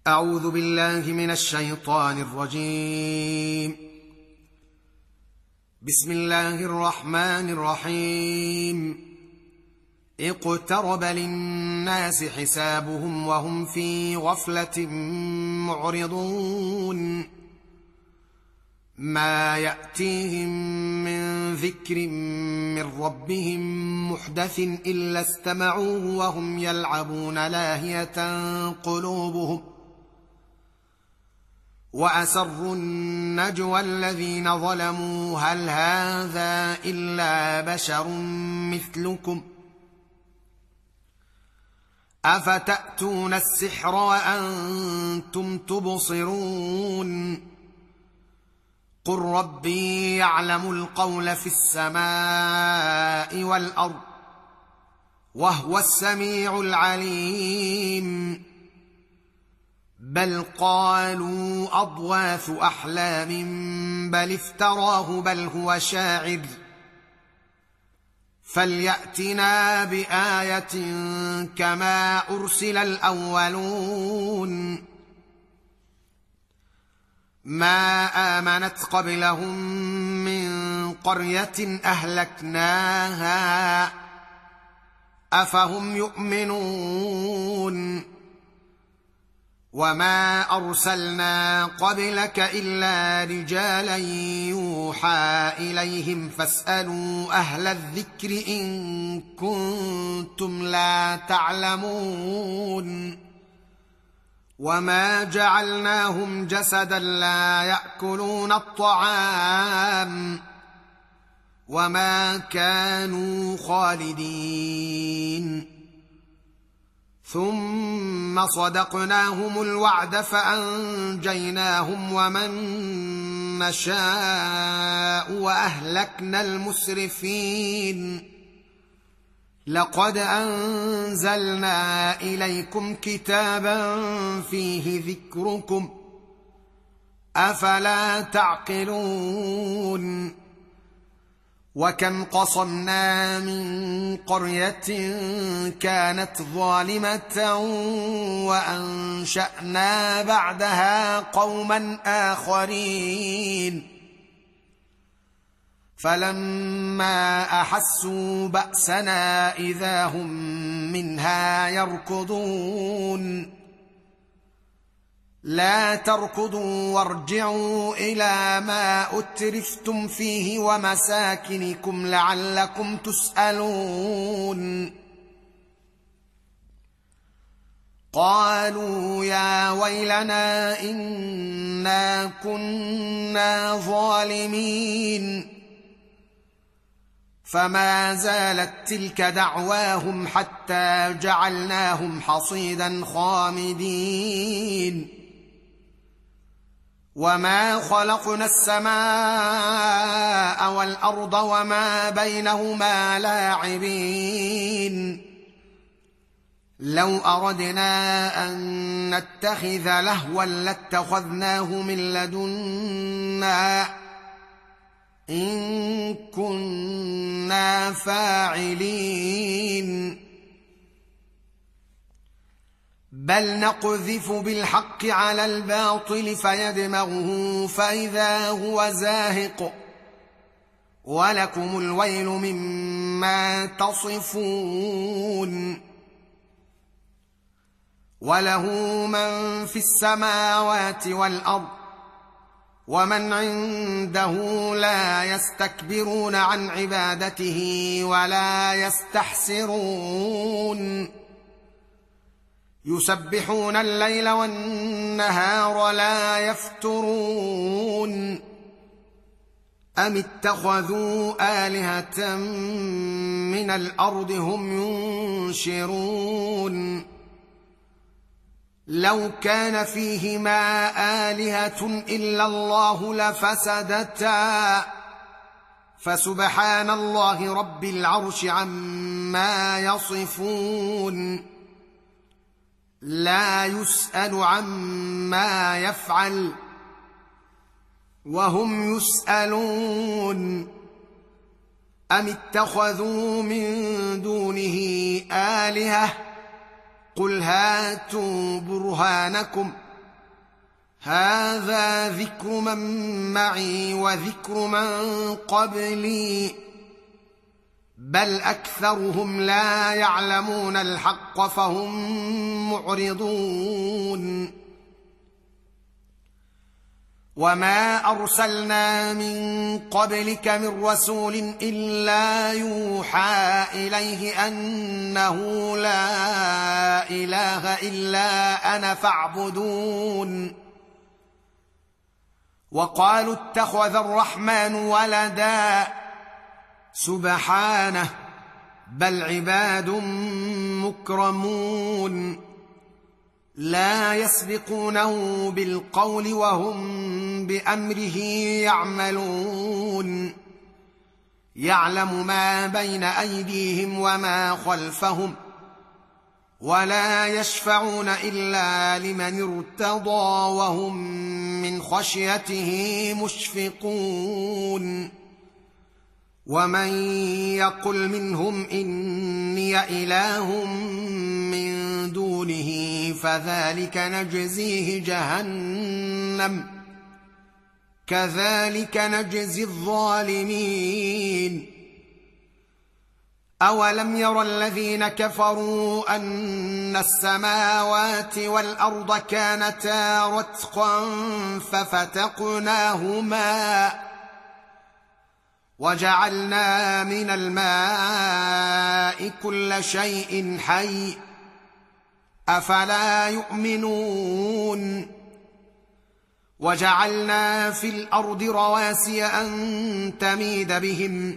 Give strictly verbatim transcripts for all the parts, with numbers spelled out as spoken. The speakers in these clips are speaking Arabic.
أعوذ بالله من الشيطان الرجيم. بسم الله الرحمن الرحيم. اقترب للناس حسابهم وهم في غفلة معرضون ما يأتيهم من ذكر من ربهم محدث إلا استمعوه وهم يلعبون لاهية قلوبهم وأسروا النجوى الذين ظلموا هل هذا إلا بشر مثلكم أفتأتون السحر وأنتم تبصرون قل ربي يعلم القول في السماء والأرض وهو السميع العليم بل قالوا أضواث أحلام بل افتراه بل هو شاعر فليأتنا بآية كما أرسل الأولون ما آمنت قبلهم من قرية أهلكناها أفهم يؤمنون وما أرسلنا قبلك إلا رجالا يوحى إليهم فاسألوا أهل الذكر إن كنتم لا تعلمون وما جعلناهم جسدا لا يأكلون الطعام وما كانوا خالدين ثم صدقناهم الوعد فأنجيناهم ومن نشاء وأهلكنا المسرفين لقد أنزلنا إليكم كتابا فيه ذكركم أفلا تعقلون وكم قصمنا من قرية كانت ظالمة وأنشأنا بعدها قوما آخرين فلما أحسوا بأسنا إذا هم منها يركضون لا تركضوا وارجعوا إلى ما أترفتم فيه ومساكنكم لعلكم تسألون قالوا يا ويلنا إنا كنا ظالمين فما زالت تلك دعواهم حتى جعلناهم حصيدا خامدين وما خلقنا السماء والأرض وما بينهما لاعبين لو أردنا أن نتخذ لهوا لاتخذناه من لدنا إن كنا فاعلين بل نقذف بالحق على الباطل فيدمغه فإذا هو زاهق ولكم الويل مما تصفون وله من في السماوات والأرض ومن عنده لا يستكبرون عن عبادته ولا يستحسرون يسبحون الليل والنهار لا يفترون أم اتخذوا آلهة من الأرض هم ينشرون لو كان فيهما آلهة إلا الله لفسدتا فسبحان الله رب العرش عما يصفون لا يسأل عما يفعل وهم يسألون أم اتخذوا من دونه آلهة قل هاتوا برهانكم هذا ذكر من معي وذكر من قبلي بل أكثرهم لا يعلمون الحق فهم معرضون وما أرسلنا من قبلك من رسول إلا يوحى إليه أنه لا إله إلا أنا فاعبدون وقالوا اتخذ الرحمن ولدا سبحانه بل عباد مكرمون لا يسبقونه بالقول وهم بأمره يعملون يعلم ما بين أيديهم وما خلفهم ولا يشفعون إلا لمن ارتضى وهم من خشيته مشفقون ومن يقل منهم إني إله من دونه فذلك نجزيه جهنم كذلك نجزي الظالمين أولم ير الذين كفروا أن السماوات والأرض كانتا رتقا ففتقناهما وجعلنا من الماء كل شيء حي أفلا يؤمنون وجعلنا في الأرض رواسي أن تميد بهم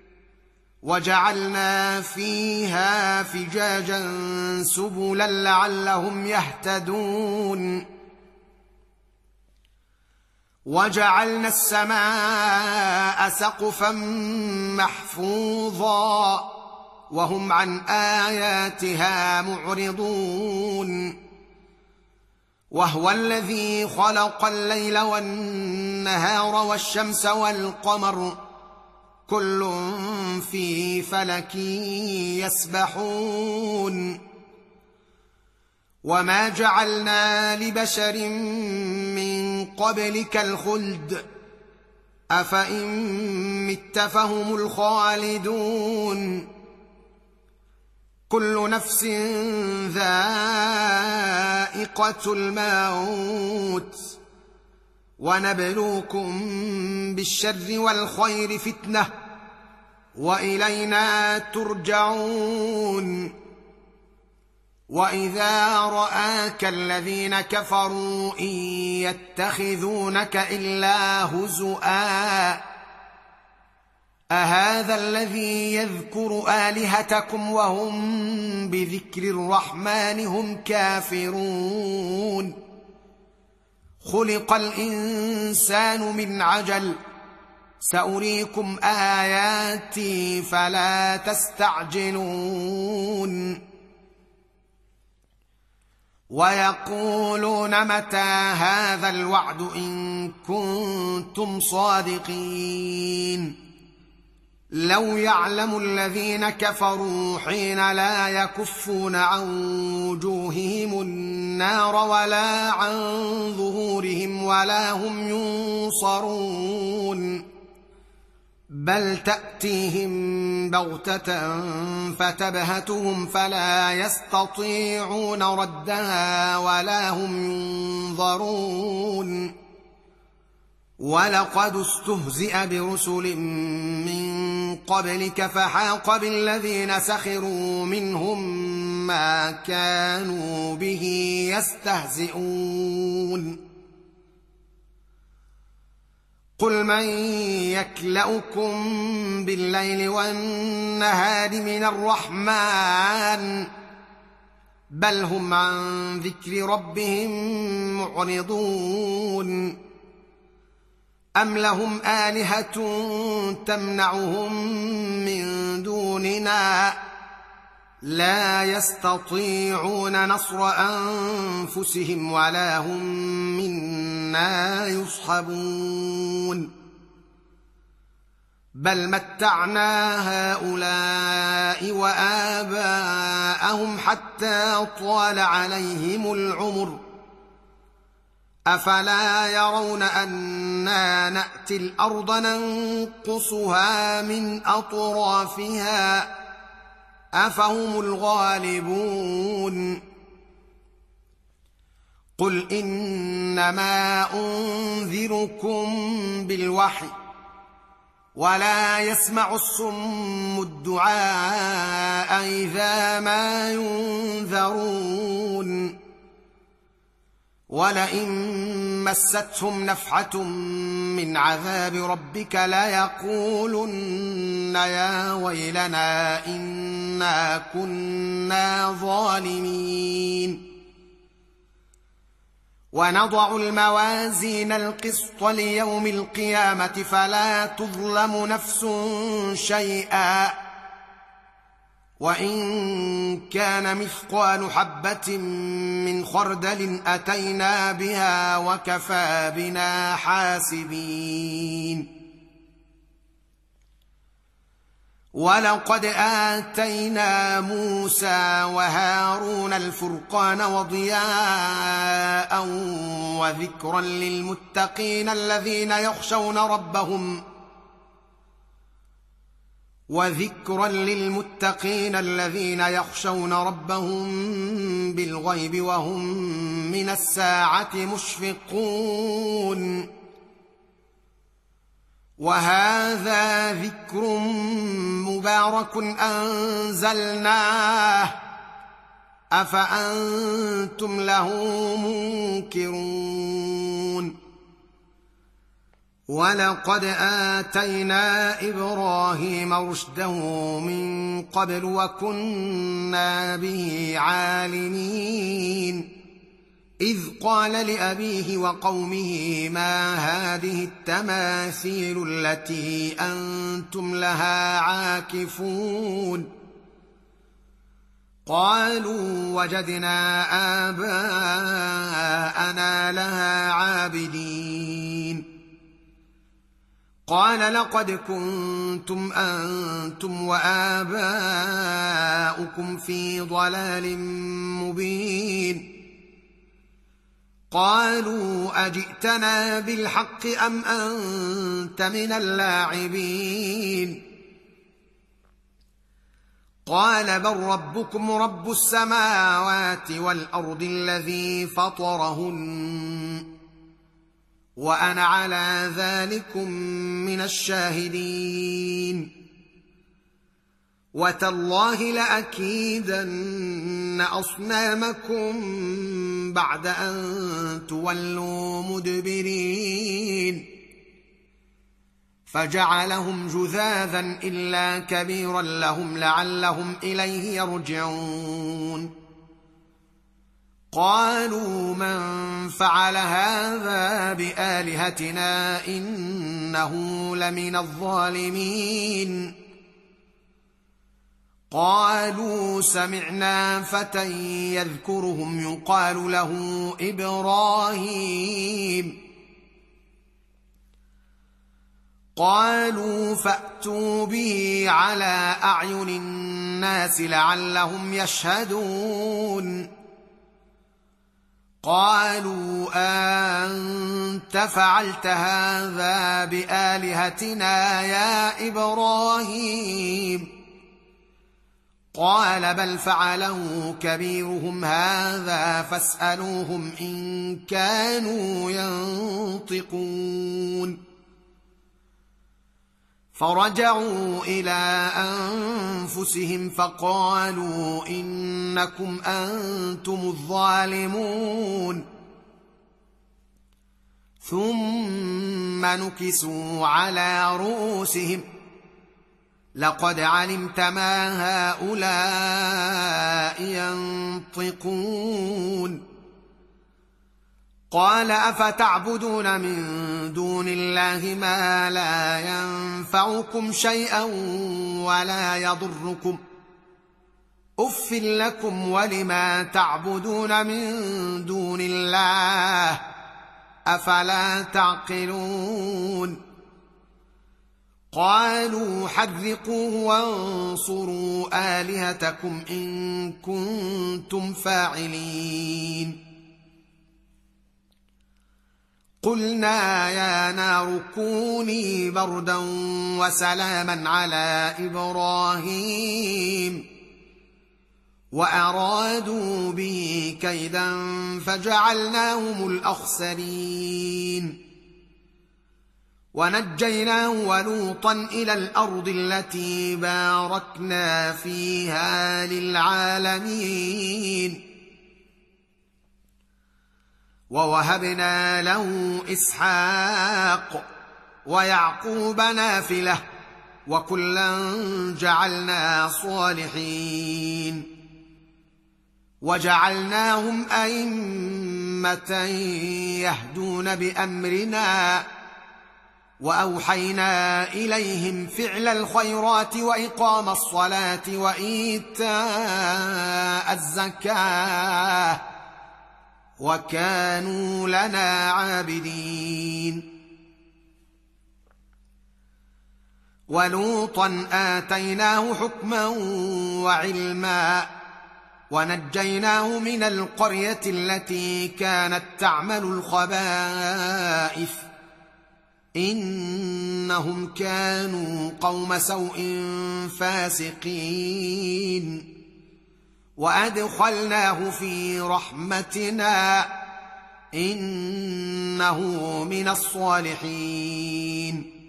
وجعلنا فيها فجاجا سبلا لعلهم يهتدون وجعلنا السماء سقفا محفوظا وهم عن آياتها معرضون وهو الذي خلق الليل والنهار والشمس والقمر كل في فلك يسبحون وما جعلنا لبشر من قبلك الخلد أفإن مت فهم الخالدون كل نفس ذائقة الموت ونبلوكم بالشر والخير فتنة وإلينا ترجعون وإذا رآك الذين كفروا إن يتخذونك إلا هزؤا أهذا الذي يذكر آلهتكم وهم بذكر الرحمن هم كافرون خلق الإنسان من عجل سأريكم آياتي فلا تستعجلون ويقولون متى هذا الوعد إن كنتم صادقين لو يعلم الذين كفروا حين لا يكفون عن وجوههم النار ولا عن ظهورهم ولا هم ينصرون بل تأتيهم بغتة فتبهتهم فلا يستطيعون ردها ولا هم ينظرون ولقد استهزئ برسل من قبلك فحاق بالذين سخروا منهم ما كانوا به يستهزئون قل من يكلؤكم بالليل والنهار من الرحمن بل هم عن ذكر ربهم معرضون أم لهم آلهة تمنعهم من دوننا لا يستطيعون نصر أنفسهم ولا هم منا يصحبون بل متعنا هؤلاء وآباءهم حتى طال عليهم العمر أفلا يرون أنا نأتي الأرض ننقصها من أطرافها أفهم الغالبون قل إنما أنذركم بالوحي ولا يسمع الصم الدعاء إذا ما ينذرون ولئن مستهم نفحة من عذاب ربك ليقولن يا ويلنا إنا كنا ظالمين ونضع الموازين القسط ليوم القيامة فلا تظلم نفس شيئا وإن كان مثقال حبة من خردل أتينا بها وكفى بنا حاسبين ولقد آتينا موسى وهارون الفرقان وضياء وذكرا للمتقين الذين يخشون ربهم وذكرا للمتقين الذين يخشون ربهم بالغيب وهم من الساعة مشفقون وهذا ذكر مبارك أنزلناه أفأنتم له منكرون ولقد آتينا إبراهيم رشده من قبل وكنا به عالمين إذ قال لأبيه وقومه ما هذه التماثيل التي أنتم لها عاكفون قالوا وجدنا آباءنا لها عابدين قال لقد كنتم أنتم وآباؤكم في ضلال مبين قالوا أجئتنا بالحق أم أنت من اللاعبين قال بل ربكم رب السماوات والأرض الذي فطرهن وأنا على ذلكم من الشاهدين وتالله لأكيدن أصنامكم بعد أن تولوا مدبرين فجعلهم جذاذا إلا كبيرا لهم لعلهم إليه يرجعون قالوا من فعل هذا بآلهتنا إنه لمن الظالمين قالوا سمعنا فتى يذكرهم يقال له إبراهيم قالوا فأتوا به على أعين الناس لعلهم يشهدون قالوا أنت فعلت هذا بآلهتنا يا إبراهيم قال بل فعله كبيرهم هذا فاسألوهم إن كانوا ينطقون فرجعوا إلى أنفسهم فقالوا إنكم أنتم الظالمون ثم نكسوا على رؤوسهم لقد علمت ما هؤلاء ينطقون قال أفتعبدون من دون الله ما لا ينفعكم شيئا ولا يضركم أف لكم ولما تعبدون من دون الله أفلا تعقلون قالوا حرقوه وانصروا آلهتكم إن كنتم فاعلين قلنا يا نار كوني بردا وسلاما على إبراهيم وأرادوا به كيدا فجعلناهم الأخسرين ونجيناه ولوطا إلى الأرض التي باركنا فيها للعالمين ووهبنا له إسحاق ويعقوب نافلة وكلا جعلنا صالحين وجعلناهم أئمة يهدون بأمرنا وأوحينا إليهم فعل الخيرات وإقام الصلاة وإيتاء الزكاة وكانوا لنا عابدين ولوطا آتيناه حكما وعلما ونجيناه من القرية التي كانت تعمل الخبائث إنهم كانوا قوم سوء فاسقين وأدخلناه في رحمتنا إنه من الصالحين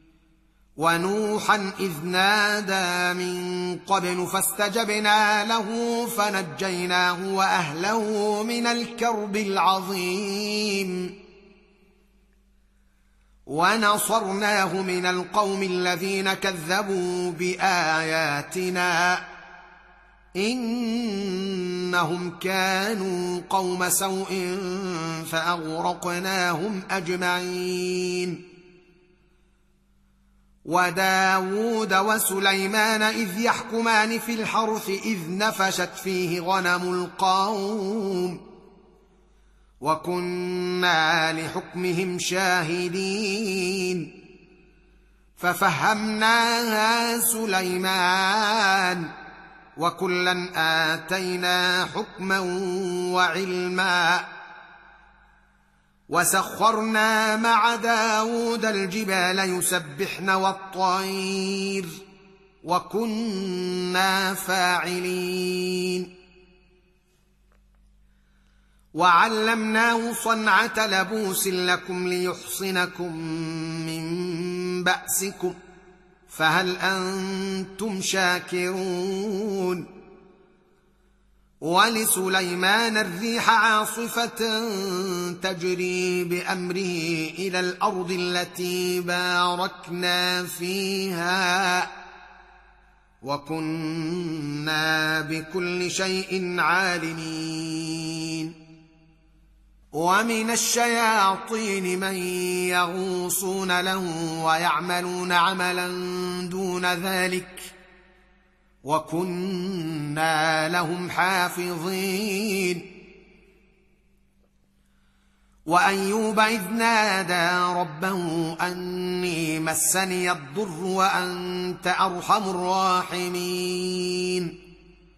ونوحا إذ نادى من قبل فاستجبنا له فنجيناه وأهله من الكرب العظيم ونصرناه من القوم الذين كذبوا بآياتنا إنهم كانوا قوم سوء فأغرقناهم أجمعين وداود وسليمان إذ يحكمان في الحرث إذ نفشت فيه غنم القوم وكنا لحكمهم شاهدين ففهمناها سليمان وكلا آتينا حكما وعلما وسخرنا مع داود الجبال يسبحن والطير وكنا فاعلين وعلمناه صنعة لبوس لكم ليحصنكم من بأسكم فهل أنتم شاكرون ولسليمان الريح عاصفة تجري بأمره إلى الأرض التي باركنا فيها وكنا بكل شيء عالمين ومن الشياطين من يغوصون له ويعملون عملا دون ذلك وكنا لهم حافظين وأيوب إذ نادى ربه أني مسني الضر وأنت أرحم الراحمين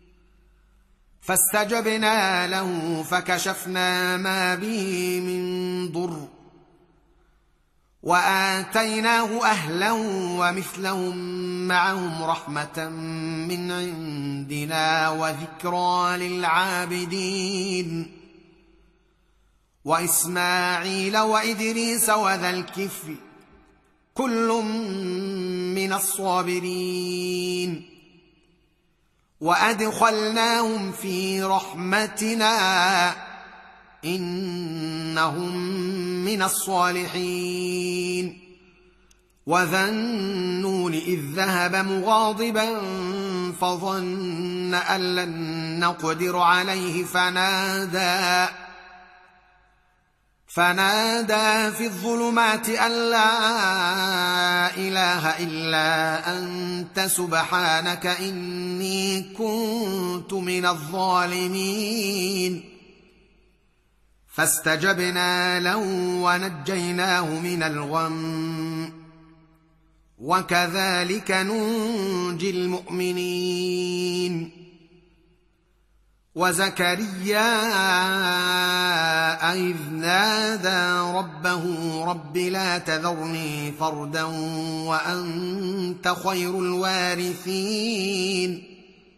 فاستجبنا له فكشفنا ما به من ضر وآتيناه أهله ومثلهم معهم رحمة من عندنا وذكرى للعابدين وإسماعيل وإدريس وذا الكفل كل من الصابرين وأدخلناهم في رحمتنا إنهم من الصالحين وذا النون إذ ذهب مغاضبا فظن أن لن نقدر عليه فنادى فنادى في الظلمات أن لا إله إلا أنت سبحانك إني كنت من الظالمين فاستجبنا له ونجيناه من الغم وكذلك ننجي المؤمنين وزكريا إذ نادى ربه رب لا تذرني فردا وأنت خير الوارثين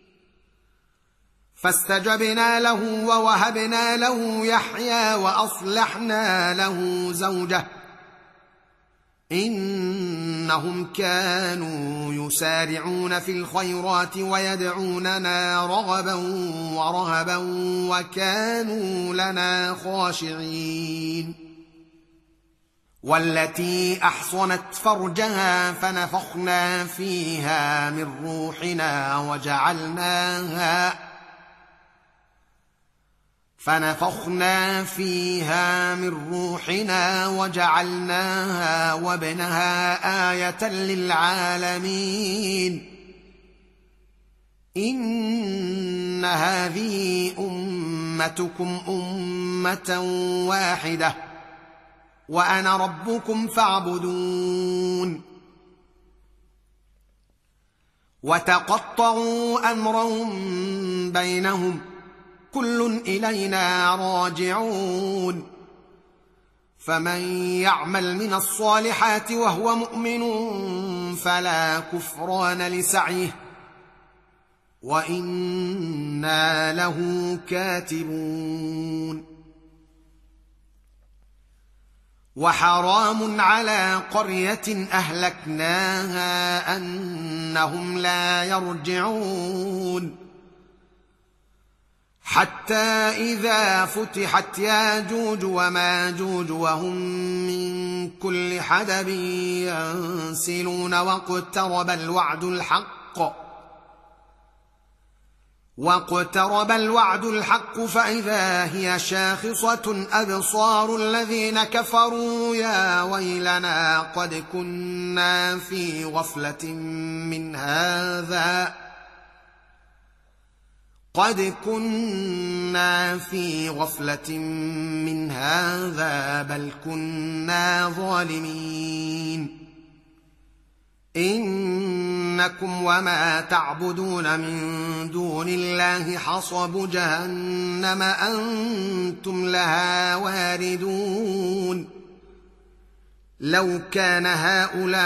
فاستجبنا له ووهبنا له يحيى وأصلحنا له زوجه إنهم كانوا يسارعون في الخيرات ويدعوننا رغبا ورهبا وكانوا لنا خاشعين والتي أحصنت فرجها فنفخنا فيها من روحنا وجعلناها فنفخنا فيها من روحنا وجعلناها وابنها آية للعالمين إن هذه أمتكم أمة واحدة وأنا ربكم فاعبدون وتقطعوا أمرهم بينهم كل إلينا راجعون فمن يعمل من الصالحات وهو مؤمن فلا كفران لسعيه وإنا له كاتبون وحرام على قرية أهلكناها أنهم لا يرجعون حتى إذا فتحت ياجوج وماجوج وهم من كل حدب ينسلون واقترب الوعد الحق واقترب الوعد الحق فإذا هي شاخصة أبصار الذين كفروا يا ويلنا قد كنا في غفلة من هذا قد كنا في غفلة من هذا بل كنا ظالمين إنكم وما تعبدون من دون الله حصب جهنم أنتم لها واردون لو كان هؤلاء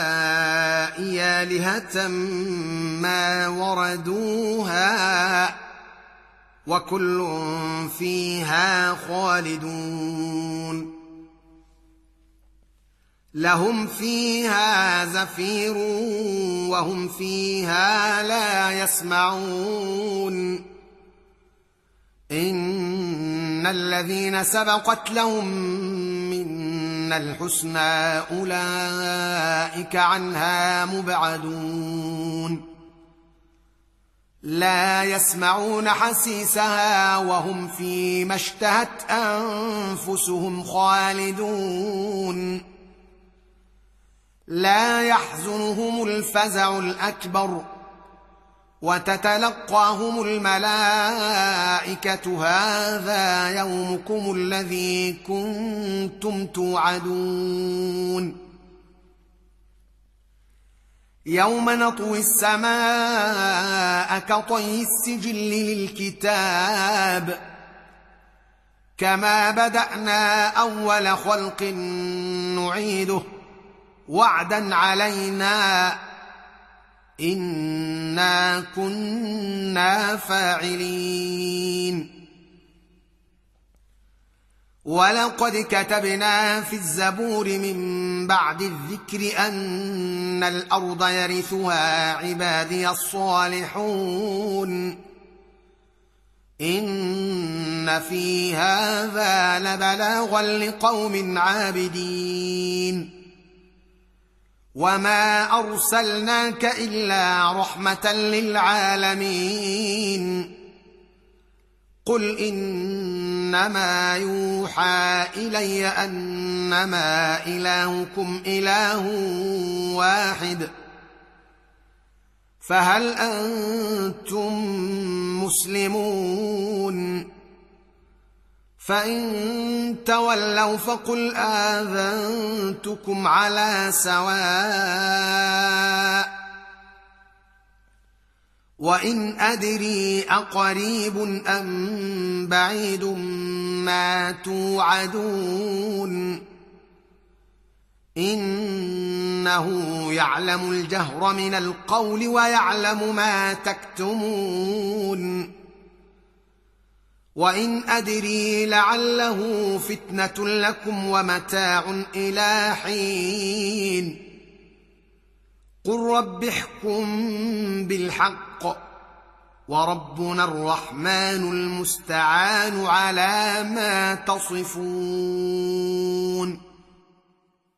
آلهة ما وردوها وكل فيها خالدون لهم فيها زفير وهم فيها لا يسمعون إن الذين سبقت لهم منا الحسنى أولئك عنها مبعدون لا يسمعون حسيسها وهم فيما اشتهت أنفسهم خالدون لا يحزنهم الفزع الأكبر وتتلقاهم الملائكة هذا يومكم الذي كنتم توعدون يوم نطوي السماء كطي السجل للكتاب كما بدأنا أول خلق نعيده وعدا علينا إنا كنا فاعلين ولقد كتبنا في الزبور من بعد الذكر أن الأرض يرثها عبادي الصالحون إن في هذا لبلاغا لقوم عابدين وما أرسلناك إلا رحمة للعالمين قل إنما يوحى إلي أنما إلهكم إله واحد فهل أنتم مسلمون فإن تولوا فقل آذنتكم على سواء وإن أدري أقريب أم بعيد ما توعدون إنه يعلم الجهر من القول ويعلم ما تكتمون وإن أدري لعله فتنة لكم ومتاع إلى حين قل رب احكم بالحق وربنا الرحمن المستعان على ما تصفون.